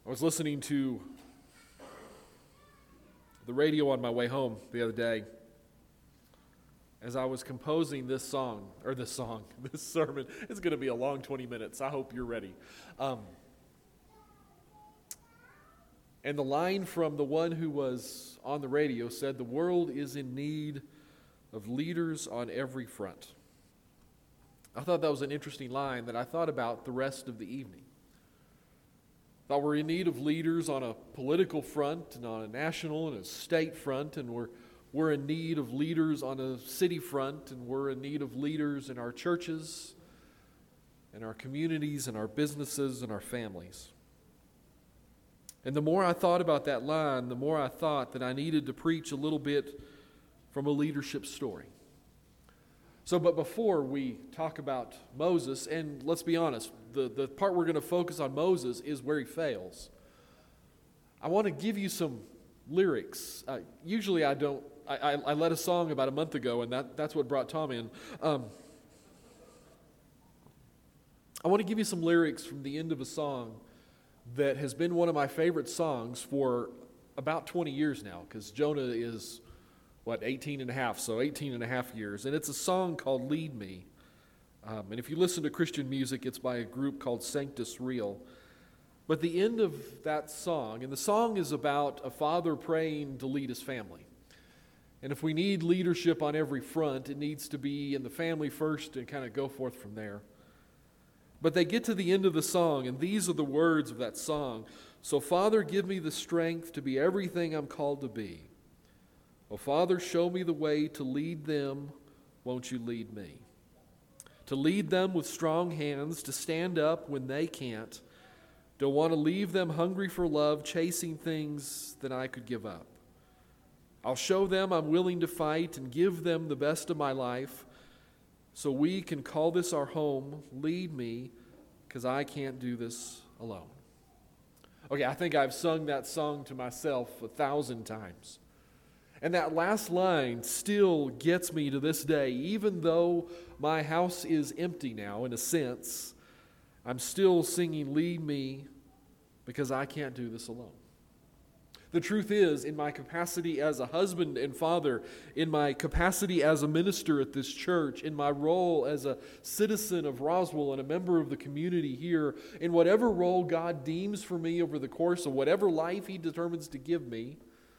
I was listening to the radio on my way home the other day as I was composing this sermon. It's going to be a long 20 minutes. I hope you're ready. And the line from the one who was on the radio said, "The world is in need of leaders on every front." I thought that was an interesting line that I thought about the rest of the evening. Thought we're in need of leaders on a political front and on a national and a state front, and we're in need of leaders on a city front, and we're in need of leaders in our churches, in our communities, in our businesses, and our families. And the more I thought about that line, the more I thought that I needed to preach a little bit from a leadership story. But before we talk about Moses, and let's be honest, the part we're going to focus on Moses is where he fails. I want to give you some lyrics. Usually I don't. I led a song about a month ago, and that's what brought Tom in. I want to give you some lyrics from the end of a song that has been one of my favorite songs for about 20 years now, because Jonah is 18 and a half, so 18 and a half years. And it's a song called Lead Me. And if you listen to Christian music, it's by a group called Sanctus Real. But the end of that song, and the song is about a father praying to lead his family. And if we need leadership on every front, it needs to be in the family first and kind of go forth from there. But they get to the end of the song, and these are the words of that song. "So Father, give me the strength to be everything I'm called to be. Oh, Father, show me the way to lead them. Won't you lead me? To lead them with strong hands, to stand up when they can't. Don't want to leave them hungry for love, chasing things that I could give up. I'll show them I'm willing to fight and give them the best of my life, so we can call this our home. Lead me, because I can't do this alone." Okay, I think I've sung that song to myself 1,000 times. And that last line still gets me to this day. Even though my house is empty now, in a sense, I'm still singing, "Lead me," because I can't do this alone. The truth is, in my capacity as a husband and father, in my capacity as a minister at this church, in my role as a citizen of Roswell and a member of the community here, in whatever role God deems for me over the course of whatever life He determines to give me,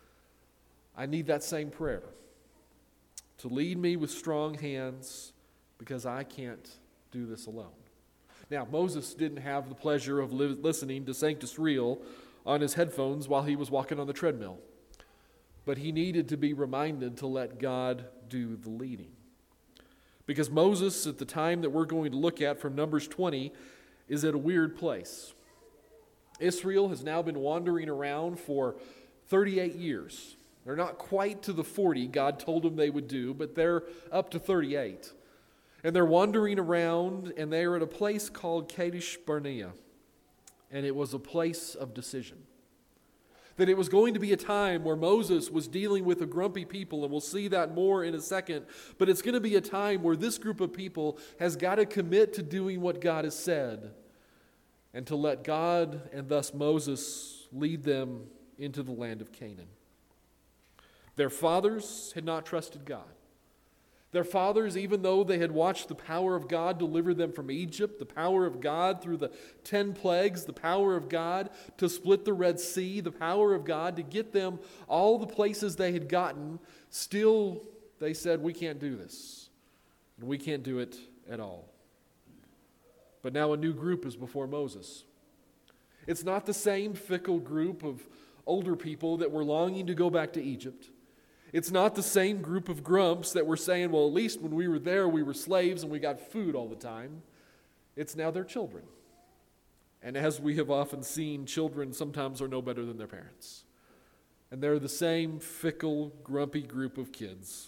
I need that same prayer. To lead me with strong hands, because I can't do this alone. Now, Moses didn't have the pleasure of listening to Sanctus Real on his headphones while he was walking on the treadmill. But he needed to be reminded to let God do the leading. Because Moses, at the time that we're going to look at from Numbers 20, is at a weird place. Israel has now been wandering around for 38 years. They're not quite to the 40 God told them they would do, but they're up to 38. And they're wandering around, and they are at a place called Kadesh Barnea. And it was a place of decision. That it was going to be a time where Moses was dealing with a grumpy people, and we'll see that more in a second. But it's going to be a time where this group of people has got to commit to doing what God has said, and to let God, and thus Moses, lead them into the land of Canaan. Their fathers had not trusted God. Their fathers, even though they had watched the power of God deliver them from Egypt, the power of God through the 10 plagues, the power of God to split the Red Sea, the power of God to get them all the places they had gotten, still they said, "We can't do this, and we can't do it at all." But now a new group is before Moses. It's not the same fickle group of older people that were longing to go back to Egypt. It's not the same group of grumps that were saying, "Well, at least when we were there, we were slaves and we got food all the time." It's now their children. And as we have often seen, children sometimes are no better than their parents. And they're the same fickle, grumpy group of kids.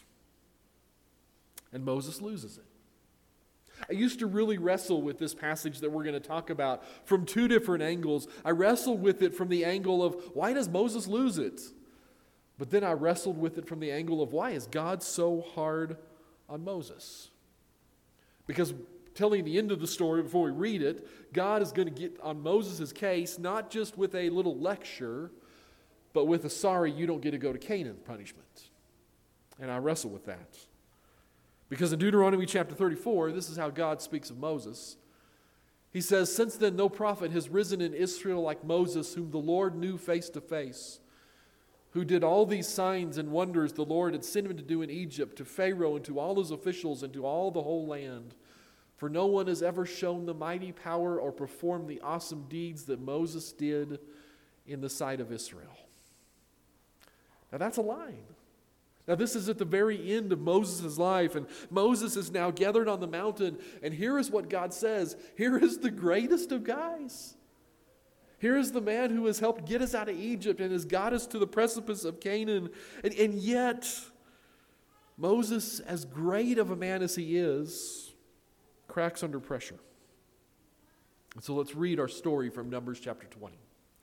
And Moses loses it. I used to really wrestle with this passage that we're going to talk about from two different angles. I wrestled with it from the angle of, why does Moses lose it? But then I wrestled with it from the angle of, why is God so hard on Moses? Because telling the end of the story before we read it, God is going to get on Moses' case, not just with a little lecture, but with a sorry, you don't get to go to Canaan punishment. And I wrestle with that. Because in Deuteronomy chapter 34, this is how God speaks of Moses. He says, "Since then no prophet has risen in Israel like Moses, whom the Lord knew face to face, who did all these signs and wonders the Lord had sent him to do in Egypt, to Pharaoh and to all his officials and to all the whole land. For no one has ever shown the mighty power or performed the awesome deeds that Moses did in the sight of Israel." Now that's a line. Now this is at the very end of Moses' life, and Moses is now gathered on the mountain, and here is what God says. Here is the greatest of guys. Here is the man who has helped get us out of Egypt and has got us to the precipice of Canaan. And yet, Moses, as great of a man as he is, cracks under pressure. And so let's read our story from Numbers chapter 20.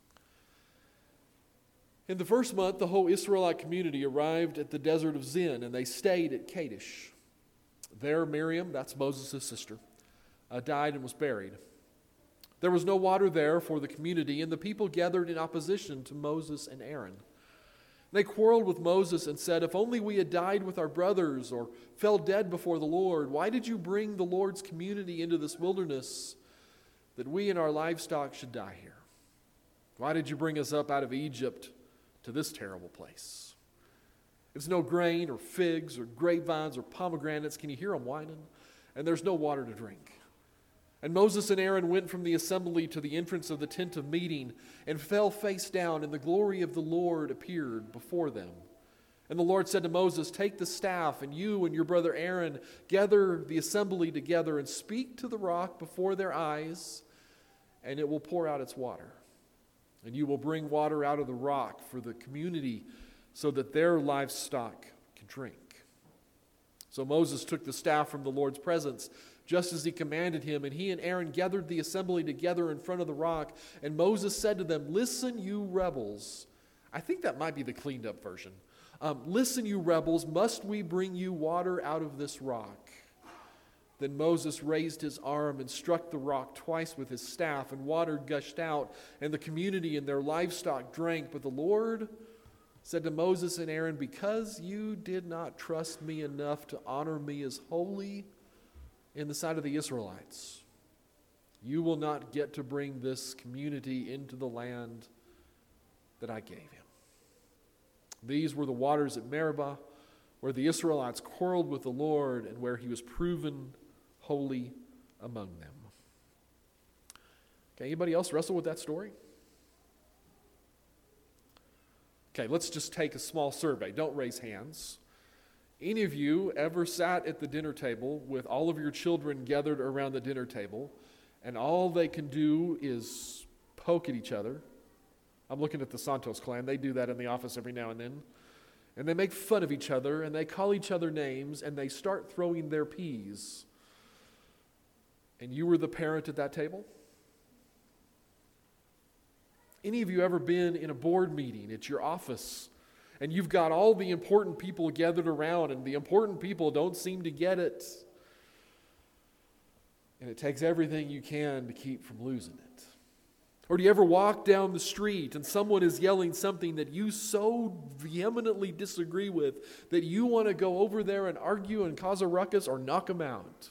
In the first month, the whole Israelite community arrived at the desert of Zin, and they stayed at Kadesh. There, Miriam, that's Moses' sister, died and was buried. There was no water there for the community, and the people gathered in opposition to Moses and Aaron. They quarreled with Moses and said, "If only we had died with our brothers or fell dead before the Lord. Why did you bring the Lord's community into this wilderness that we and our livestock should die here? Why did you bring us up out of Egypt to this terrible place? There's no grain or figs or grapevines or pomegranates." Can you hear them whining? "And there's no water to drink." And Moses and Aaron went from the assembly to the entrance of the tent of meeting and fell face down, and the glory of the Lord appeared before them. And the Lord said to Moses, "Take the staff, and you and your brother Aaron gather the assembly together and speak to the rock before their eyes, and it will pour out its water. And you will bring water out of the rock for the community so that their livestock can drink." So Moses took the staff from the Lord's presence, just as he commanded him, and he and Aaron gathered the assembly together in front of the rock. And Moses said to them, "Listen, you rebels." I think that might be the cleaned up version. "Listen, you rebels, must we bring you water out of this rock?" Then Moses raised his arm and struck the rock twice with his staff, and water gushed out, and the community and their livestock drank. But the Lord said to Moses and Aaron, "Because you did not trust me enough to honor me as holy in the sight of the Israelites, you will not get to bring this community into the land that I gave him." These were the waters at Meribah, where the Israelites quarreled with the Lord and where he was proven holy among them. Okay, anybody else wrestle with that story? Okay, let's just take a small survey. Don't raise hands. Any of you ever sat at the dinner table with all of your children gathered around the dinner table, and all they can do is poke at each other? I'm looking at the Santos clan. They do that in the office every now and then. And they make fun of each other, and they call each other names, and they start throwing their peas. And you were the parent at that table? Any of you ever been in a board meeting at your office, and you've got all the important people gathered around, and the important people don't seem to get it, and it takes everything you can to keep from losing it? Or do you ever walk down the street and someone is yelling something that you so vehemently disagree with that you want to go over there and argue and cause a ruckus or knock them out?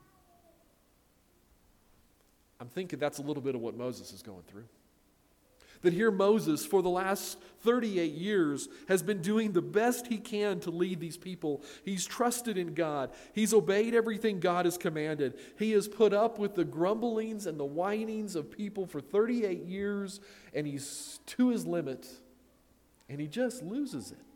I'm thinking that's a little bit of what Moses is going through. That here Moses, for the last 38 years, has been doing the best he can to lead these people. He's trusted in God. He's obeyed everything God has commanded. He has put up with the grumblings and the whinings of people for 38 years, and he's to his limit, and he just loses it.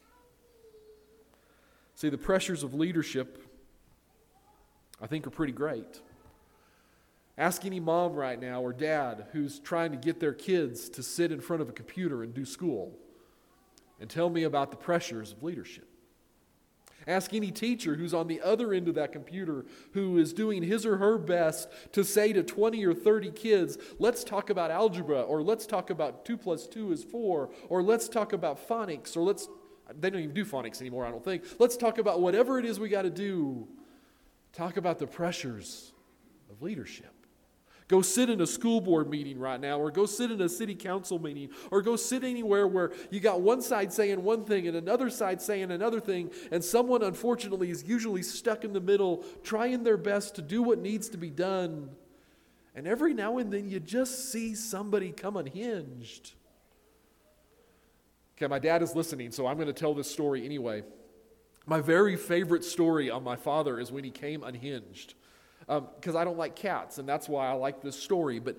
See, the pressures of leadership, I think, are pretty great. Ask any mom right now or dad who's trying to get their kids to sit in front of a computer and do school, and tell me about the pressures of leadership. Ask any teacher who's on the other end of that computer who is doing his or her best to say to 20 or 30 kids, "Let's talk about algebra," or "Let's talk about 2 + 2 is 4," or "Let's talk about phonics," or they don't even do phonics anymore, I don't think. Let's talk about whatever it is we got to do. Talk about the pressures of leadership. Go sit in a school board meeting right now, or go sit in a city council meeting, or go sit anywhere where you got one side saying one thing and another side saying another thing, and someone, unfortunately, is usually stuck in the middle, trying their best to do what needs to be done. And every now and then you just see somebody come unhinged. Okay, my dad is listening, so I'm going to tell this story anyway. My very favorite story on my father is when he came unhinged. Because I don't like cats, and that's why I like this story. But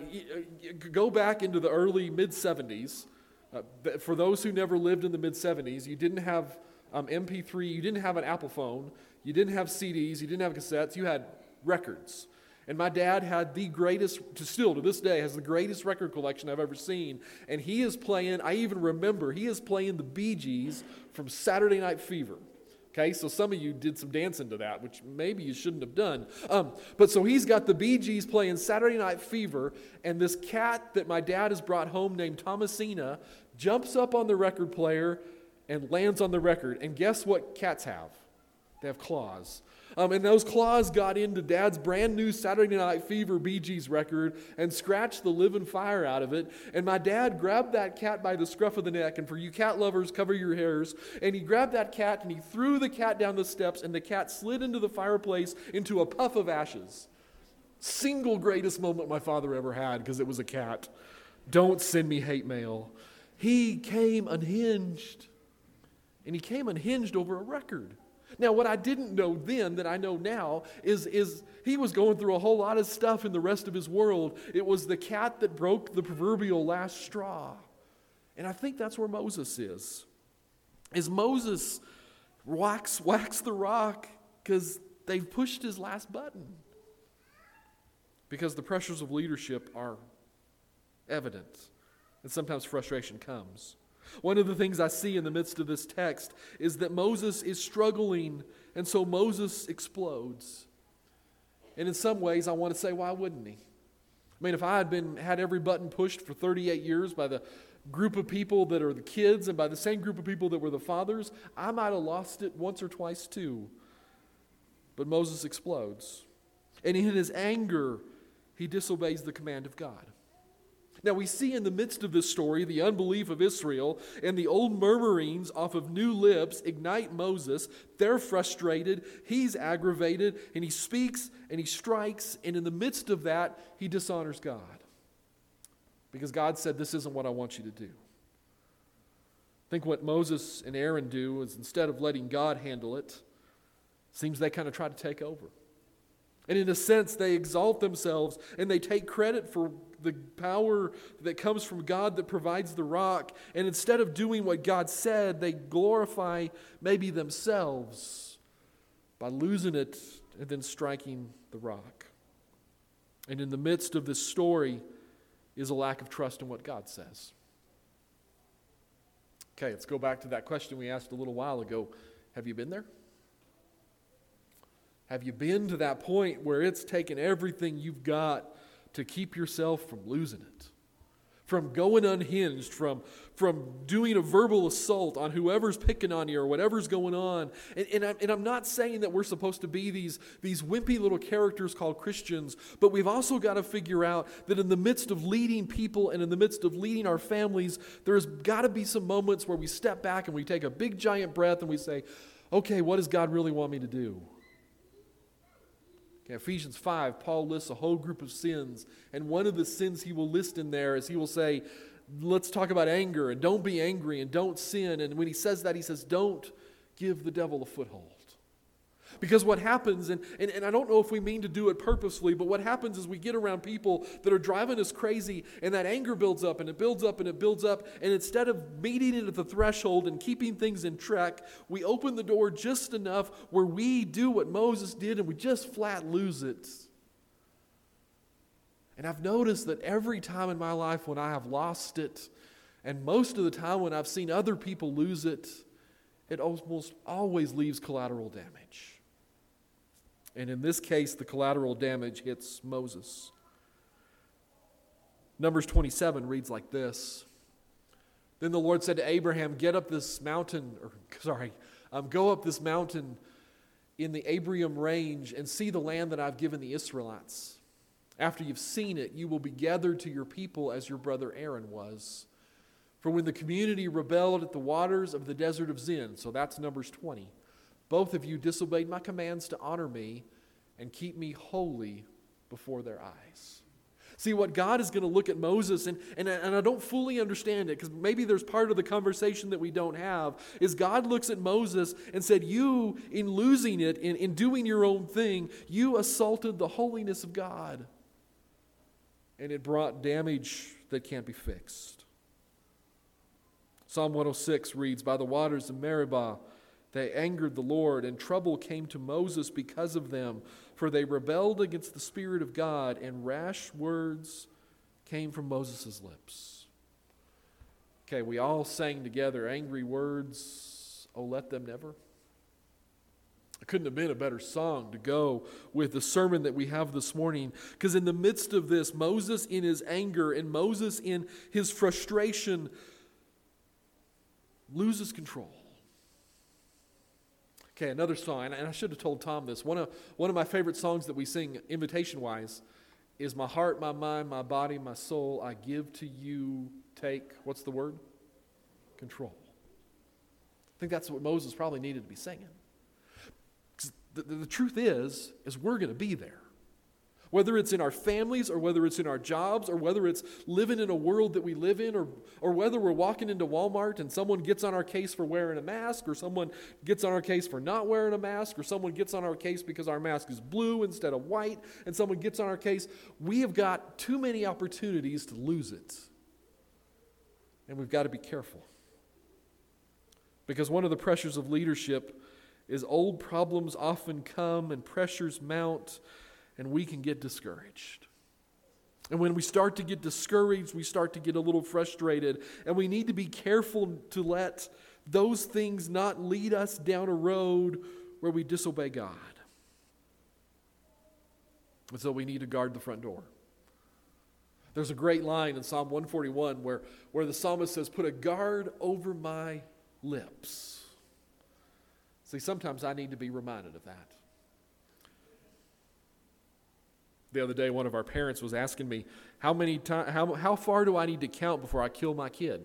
go back into the early mid-'70s. For those who never lived in the mid-'70s, you didn't have MP3, you didn't have an Apple phone, you didn't have CDs, you didn't have cassettes, you had records. And my dad had the greatest, still to this day, has the greatest record collection I've ever seen. And he is playing, I even remember, he is playing the Bee Gees from Saturday Night Fever. Okay, so some of you did some dancing to that, which maybe you shouldn't have done. But so he's got the Bee Gees playing Saturday Night Fever, and this cat that my dad has brought home named Thomasina jumps up on the record player and lands on the record. And guess what cats have? They have claws. And those claws got into Dad's brand new Saturday Night Fever Bee Gees record and scratched the living fire out of it. And my dad grabbed that cat by the scruff of the neck, and for you cat lovers, cover your hairs. And he grabbed that cat and he threw the cat down the steps, and the cat slid into the fireplace into a puff of ashes. Single greatest moment my father ever had, because it was a cat. Don't send me hate mail. He came unhinged. And he came unhinged over a record. Now, what I didn't know then that I know now is he was going through a whole lot of stuff in the rest of his world. It was the cat that broke the proverbial last straw. And I think that's where Moses is. Is Moses wax the rock because they've pushed his last button. Because the pressures of leadership are evident. And sometimes frustration comes. One of the things I see in the midst of this text is that Moses is struggling, and so Moses explodes. And in some ways, I want to say, why wouldn't he? I mean, if I had every button pushed for 38 years by the group of people that are the kids and by the same group of people that were the fathers, I might have lost it once or twice too. But Moses explodes. And in his anger, he disobeys the command of God. Now we see in the midst of this story the unbelief of Israel and the old murmurings off of new lips ignite Moses. They're frustrated, he's aggravated, and he speaks and he strikes, and in the midst of that, he dishonors God. Because God said, this isn't what I want you to do. I think what Moses and Aaron do is instead of letting God handle it, seems they kind of try to take over. And in a sense, they exalt themselves and they take credit for the power that comes from God that provides the rock. And instead of doing what God said, they glorify maybe themselves by losing it and then striking the rock. And in the midst of this story is a lack of trust in what God says. Okay, let's go back to that question we asked a little while ago. Have you been there? Have you been to that point where it's taken everything you've got to keep yourself from losing it? From going unhinged, from doing a verbal assault on whoever's picking on you or whatever's going on. And I'm not saying that we're supposed to be these wimpy little characters called Christians, but we've also got to figure out that in the midst of leading people and in the midst of leading our families, there's got to be some moments where we step back and we take a big giant breath and we say, okay, what does God really want me to do? In Ephesians 5, Paul lists a whole group of sins, and one of the sins he will list in there is he will say, let's talk about anger, and don't be angry, and don't sin. And when he says that, he says, don't give the devil a foothold. Because what happens, and I don't know if we mean to do it purposefully, but what happens is we get around people that are driving us crazy, and that anger builds up, and it builds up, and it builds up, and instead of meeting it at the threshold and keeping things in check, we open the door just enough where we do what Moses did, and we just flat lose it. And I've noticed that every time in my life when I have lost it, and most of the time when I've seen other people lose it, it almost always leaves collateral damage. And in this case, the collateral damage hits Moses. Numbers 27 reads like this. Then the Lord said to Abraham, go up this mountain, in the Abraham range and see the land that I've given the Israelites. After you've seen it, you will be gathered to your people as your brother Aaron was. For when the community rebelled at the waters of the desert of Zin," so that's Numbers 20, "both of you disobeyed my commands to honor me and keep me holy before their eyes." See, what God is going to look at Moses, and I don't fully understand it, because maybe there's part of the conversation that we don't have, is God looks at Moses and said, you, in losing it, in doing your own thing, you assaulted the holiness of God. And it brought damage that can't be fixed. Psalm 106 reads, "By the waters of Meribah they angered the Lord, and trouble came to Moses because of them. For they rebelled against the Spirit of God, and rash words came from Moses' lips." Okay, we all sang together, "Angry words, oh let them never." It couldn't have been a better song to go with the sermon that we have this morning, because in the midst of this, Moses in his anger and Moses in his frustration loses control. Okay, another song, and I should have told Tom this. One of my favorite songs that we sing invitation-wise is "My heart, my mind, my body, my soul, I give to you, take," what's the word? Control. I think that's what Moses probably needed to be singing. The truth is we're going to be there. Whether it's in our families or whether it's in our jobs or whether it's living in a world that we live in or whether we're walking into Walmart and someone gets on our case for wearing a mask or someone gets on our case for not wearing a mask or someone gets on our case because our mask is blue instead of white and someone gets on our case, we have got too many opportunities to lose it. And we've got to be careful. Because one of the pressures of leadership is old problems often come and pressures mount, and we can get discouraged. And when we start to get discouraged, we start to get a little frustrated. And we need to be careful to let those things not lead us down a road where we disobey God. And so we need to guard the front door. There's a great line in Psalm 141 where the psalmist says, "Put a guard over my lips." See, sometimes I need to be reminded of that. The other day, one of our parents was asking me, how far do I need to count before I kill my kid?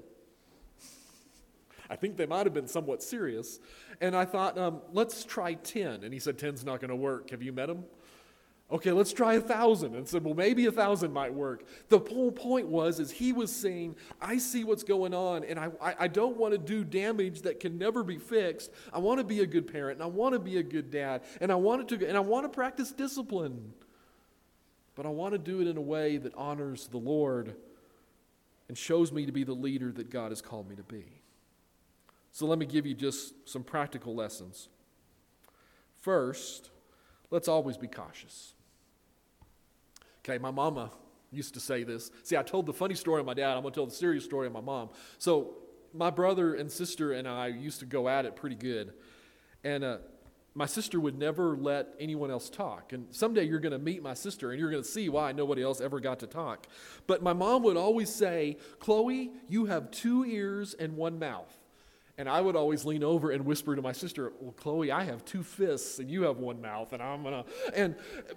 I think they might have been somewhat serious. And I thought, let's try 10. And he said, 10's not going to work. Have you met him? Okay, let's try 1,000. And said, well, maybe 1,000 might work. The whole point is he was saying, I see what's going on, and I don't want to do damage that can never be fixed. I want to be a good parent, and I want to be a good dad, and I want to practice discipline. But I want to do it in a way that honors the Lord and shows me to be the leader that God has called me to be. So let me give you just some practical lessons. First, let's always be cautious. Okay, my mama used to say this. See, I told the funny story of my dad. I'm going to tell the serious story of my mom. So my brother and sister and I used to go at it pretty good. And my sister would never let anyone else talk. And someday you're going to meet my sister and you're going to see why nobody else ever got to talk. But my mom would always say, "Chloe, you have 2 ears and 1 mouth." And I would always lean over and whisper to my sister, "Well, Chloe, I have 2 fists and you have 1 mouth, and I'm going to..." And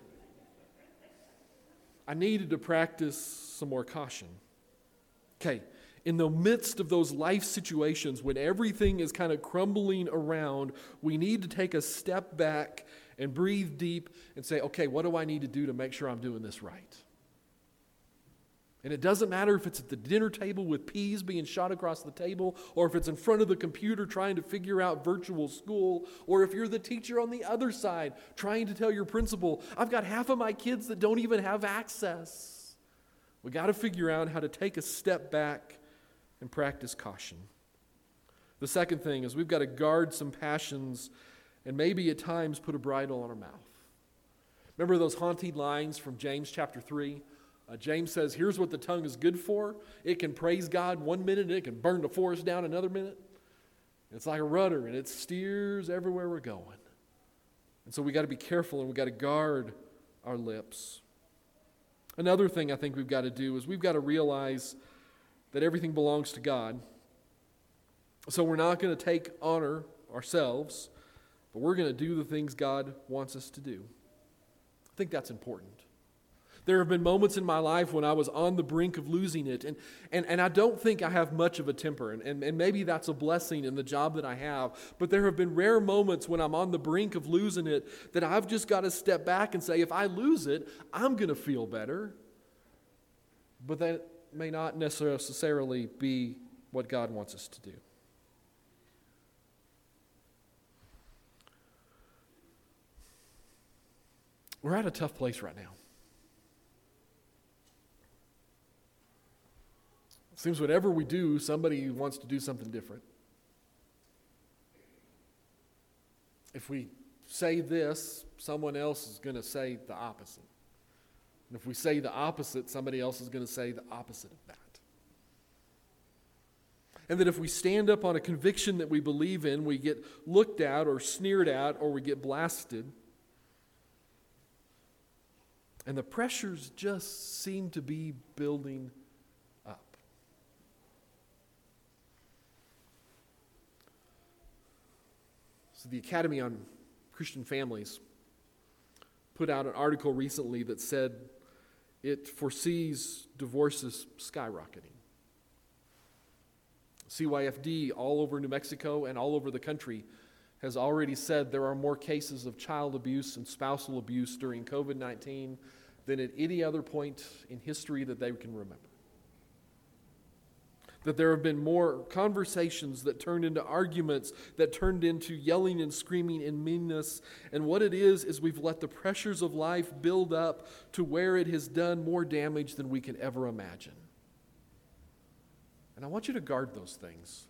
I needed to practice some more caution. Okay, in the midst of those life situations when everything is kind of crumbling around, we need to take a step back and breathe deep and say, okay, what do I need to do to make sure I'm doing this right? And it doesn't matter if it's at the dinner table with peas being shot across the table, or if it's in front of the computer trying to figure out virtual school, or if you're the teacher on the other side trying to tell your principal, I've got half of my kids that don't even have access. We got to figure out how to take a step back and practice caution. The second thing is we've got to guard some passions and maybe at times put a bridle on our mouth. Remember those haunting lines from James chapter 3? James says, here's what the tongue is good for. It can praise God 1 minute and it can burn the forest down another minute. It's like a rudder and it steers everywhere we're going. And so we got to be careful and we got to guard our lips. Another thing I think we've got to do is we've got to realize that everything belongs to God. So we're not going to take honor ourselves. but we're going to do the things God wants us to do. I think that's important. There have been moments in my life when I was on the brink of losing it, and I don't think I have much of a temper, and maybe that's a blessing in the job that I have, but there have been rare moments when I'm on the brink of losing it that I've just got to step back and say, if I lose it, I'm going to feel better. But that may not necessarily be what God wants us to do. We're at a tough place right now. It seems whatever we do, somebody wants to do something different. If we say this, someone else is going to say the opposite. And if we say the opposite, somebody else is going to say the opposite of that. And that if we stand up on a conviction that we believe in, we get looked at or sneered at or we get blasted. And the pressures just seem to be building up. So the Academy on Christian Families put out an article recently that said it foresees divorces skyrocketing. CYFD all over New Mexico and all over the country has already said there are more cases of child abuse and spousal abuse during COVID-19 than at any other point in history that they can remember. That there have been more conversations that turned into arguments, that turned into yelling and screaming and meanness. And what it is we've let the pressures of life build up to where it has done more damage than we can ever imagine. And I want you to guard those things.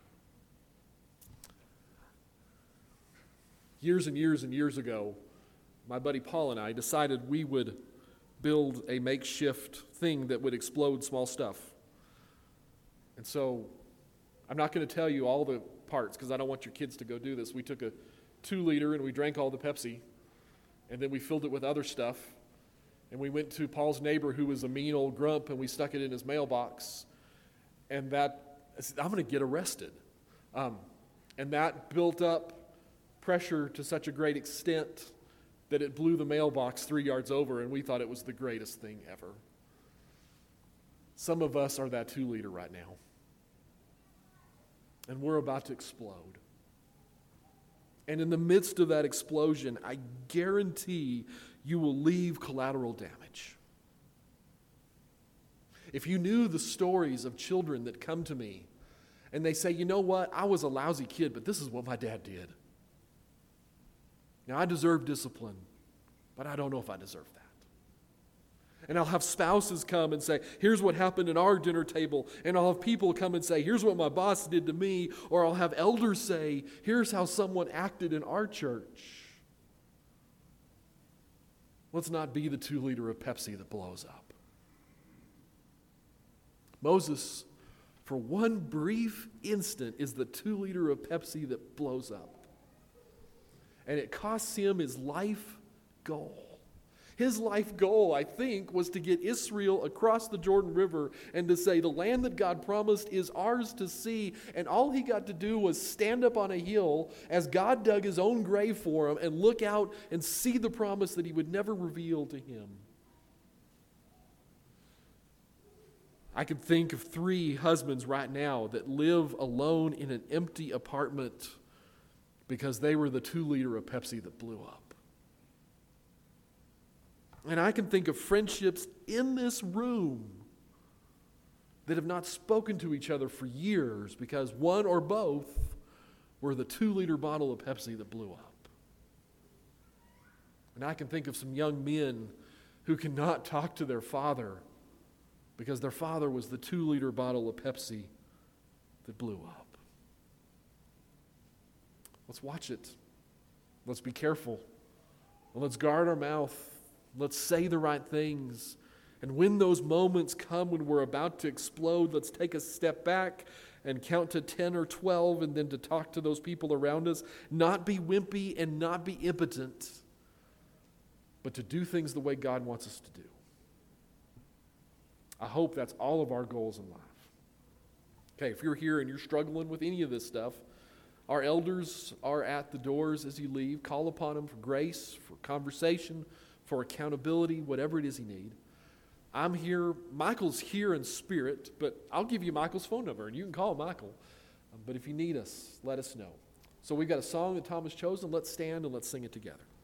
Years and years and years ago, my buddy Paul and I decided we would build a makeshift thing that would explode small stuff. And so I'm not going to tell you all the parts because I don't want your kids to go do this. We took a 2-liter and we drank all the Pepsi, and then we filled it with other stuff. And we went to Paul's neighbor who was a mean old grump, and we stuck it in his mailbox. And that, I said, I'm going to get arrested. And that built up pressure to such a great extent that it blew the mailbox 3 yards over, and we thought it was the greatest thing ever. Some of us are that 2-liter right now. And we're about to explode. And in the midst of that explosion, I guarantee you will leave collateral damage. If you knew the stories of children that come to me and they say, you know what, I was a lousy kid, but this is what my dad did. Now, I deserve discipline, but I don't know if I deserve that. And I'll have spouses come and say, here's what happened at our dinner table. And I'll have people come and say, here's what my boss did to me. Or I'll have elders say, here's how someone acted in our church. Let's not be the 2-liter of Pepsi that blows up. Moses, for one brief instant, is the 2-liter of Pepsi that blows up. And it costs him his life goal. His life goal, I think, was to get Israel across the Jordan River and to say the land that God promised is ours to see. And all he got to do was stand up on a hill as God dug his own grave for him and look out and see the promise that he would never reveal to him. I could think of 3 husbands right now that live alone in an empty apartment because they were the 2-liter of Pepsi that blew up. And I can think of friendships in this room that have not spoken to each other for years because one or both were the 2-liter bottle of Pepsi that blew up. And I can think of some young men who cannot talk to their father because their father was the 2-liter bottle of Pepsi that blew up. Let's watch it. Let's be careful. And let's guard our mouth. Let's say the right things. And when those moments come when we're about to explode, let's take a step back and count to 10 or 12 and then to talk to those people around us. Not be wimpy and not be impotent, but to do things the way God wants us to do. I hope that's all of our goals in life. Okay, if you're here and you're struggling with any of this stuff, Our elders are at the doors as you leave. Call upon them for grace, for conversation, for accountability, whatever it is you need. I'm here. Michael's here in spirit, but I'll give you Michael's phone number, and you can call Michael. But if you need us, let us know. So we've got a song that Tom has chosen. Let's stand and let's sing it together.